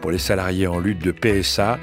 pour les salariés en lutte de PSA,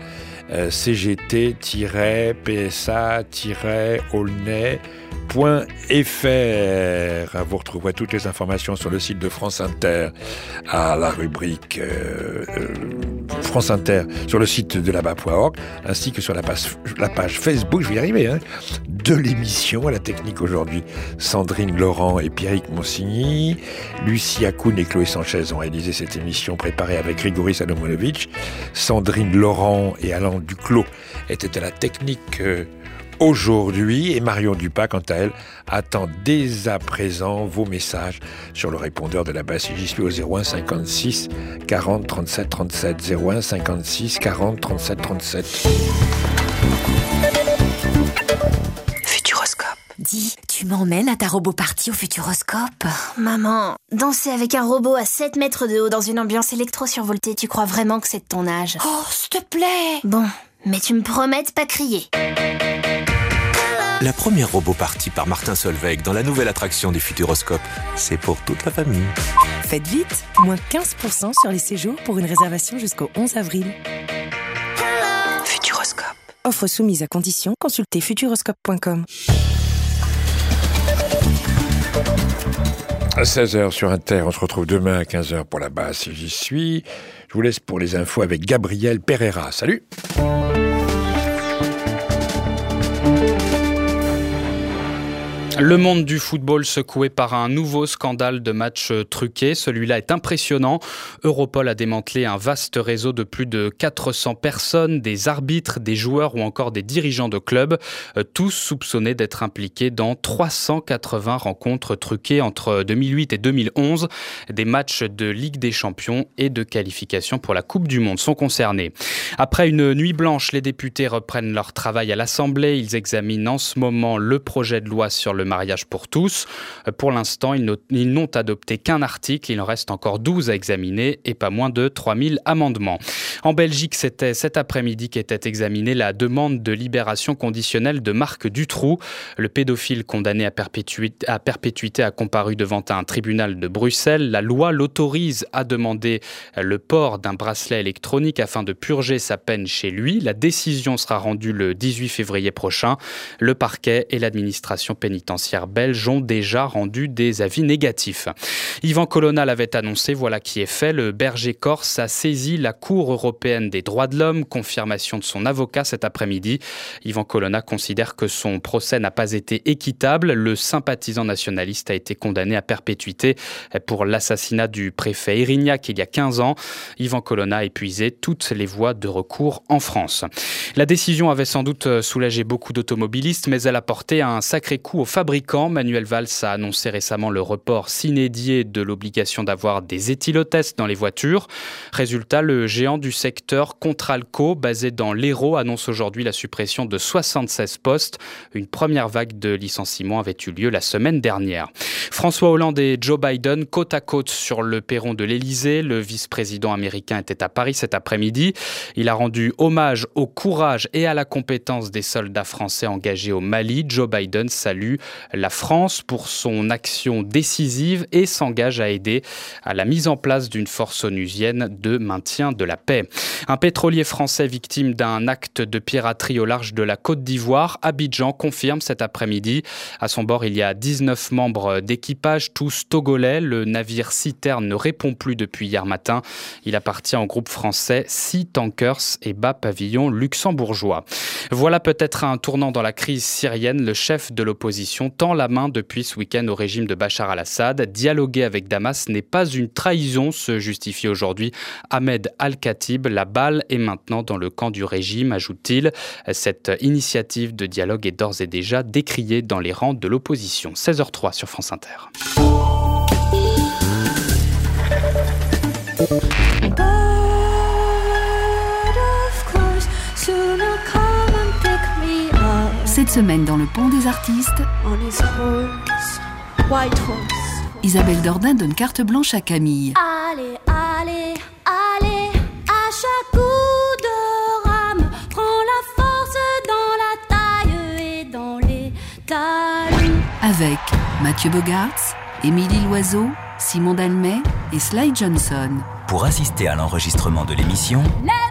cgt-aulnay.fr. Vous retrouverez toutes les informations sur le site de France Inter à la rubrique France Inter sur le site de là-bas.org ainsi que sur la page Facebook, je vais y arriver, de l'émission. À la technique aujourd'hui, Sandrine Laurent et Pierrick Monsigny. Lucie Akoun et Chloé Sanchez ont réalisé cette émission préparée avec Grigory Salomonovitch. Sandrine Laurent et Alain Duclos étaient à la technique aujourd'hui, et Marion Dupas, quant à elle, attend dès à présent vos messages sur le répondeur de la base CJSP au 01 56 40 37 37 01 56 40 37 37. Futuroscope. Dis, tu m'emmènes à ta robot-party au Futuroscope? Maman, danser avec un robot à 7 mètres de haut dans une ambiance électro-survoltée, tu crois vraiment que c'est de ton âge? Oh, s'il te plaît! Bon, mais tu me promets de pas crier. La première robot-party par Martin Solveig dans la nouvelle attraction du Futuroscope. C'est pour toute la famille. Faites vite, moins 15% sur les séjours pour une réservation jusqu'au 11 avril. Futuroscope. Offre soumise à condition, consultez futuroscope.com. À 16h sur Inter, on se retrouve demain à 15h pour la base si j'y suis. Je vous laisse pour les infos avec Gabriel Pereira. Salut! Le monde du football secoué par un nouveau scandale de matchs truqués. Celui-là est impressionnant. Europol a démantelé un vaste réseau de plus de 400 personnes, des arbitres, des joueurs ou encore des dirigeants de clubs, tous soupçonnés d'être impliqués dans 380 rencontres truquées entre 2008 et 2011. Des matchs de Ligue des Champions et de qualification pour la Coupe du Monde sont concernés. Après une nuit blanche, les députés reprennent leur travail à l'Assemblée. Ils examinent en ce moment le projet de loi sur le mariage pour tous. Pour l'instant, ils n'ont adopté qu'un article. Il en reste encore 12 à examiner et pas moins de 3000 amendements. En Belgique, c'était cet après-midi qu'était examinée la demande de libération conditionnelle de Marc Dutroux. Le pédophile condamné à perpétuité a comparu devant un tribunal de Bruxelles. La loi l'autorise à demander le port d'un bracelet électronique afin de purger sa peine chez lui. La décision sera rendue le 18 février prochain. Le parquet et l'administration pénitentiaire belges ont déjà rendu des avis négatifs. Yvan Colonna l'avait annoncé, voilà qui est fait. Le berger corse a saisi la Cour européenne des droits de l'homme, confirmation de son avocat cet après-midi. Yvan Colonna considère que son procès n'a pas été équitable. Le sympathisant nationaliste a été condamné à perpétuité pour l'assassinat du préfet Erignac il y a 15 ans. Yvan Colonna a épuisé toutes les voies de recours en France. La décision avait sans doute soulagé beaucoup d'automobilistes, mais elle a porté un sacré coup aux fabricants. Manuel Valls a annoncé récemment le report sine die de l'obligation d'avoir des éthylotests dans les voitures. Résultat, le géant du secteur Contralco, basé dans l'Hérault, annonce aujourd'hui la suppression de 76 postes. Une première vague de licenciements avait eu lieu la semaine dernière. François Hollande et Joe Biden côte à côte sur le perron de l'Élysée. Le vice-président américain était à Paris cet après-midi. Il a rendu hommage au courage et à la compétence des soldats français engagés au Mali. Joe Biden salue la France pour son action décisive et s'engage à aider à la mise en place d'une force onusienne de maintien de la paix. Un pétrolier français victime d'un acte de piraterie au large de la Côte d'Ivoire, Abidjan confirme cet après-midi. À son bord, il y a 19 membres d'équipage, tous togolais. Le navire citerne ne répond plus depuis hier matin. Il appartient au groupe français Sea Tankers et bat pavillon luxembourgeois. Voilà peut-être un tournant dans la crise syrienne. Le chef de l'opposition tend la main depuis ce week-end au régime de Bachar al-Assad. Dialoguer avec Damas n'est pas une trahison, se justifie aujourd'hui Ahmed Al-Khatib. La balle est maintenant dans le camp du régime, ajoute-t-il. Cette initiative de dialogue est d'ores et déjà décriée dans les rangs de l'opposition. 16h03 sur France Inter. Cette semaine dans le Pont des Artistes, Isabelle Dordain donne carte blanche à Camille. Allez, allez, allez, à chaque coup de rame, prends la force dans la taille et dans les talons. Avec Mathieu Bogarts, Émilie Loiseau, Simon Dalmet et Sly Johnson. Pour assister à l'enregistrement de l'émission,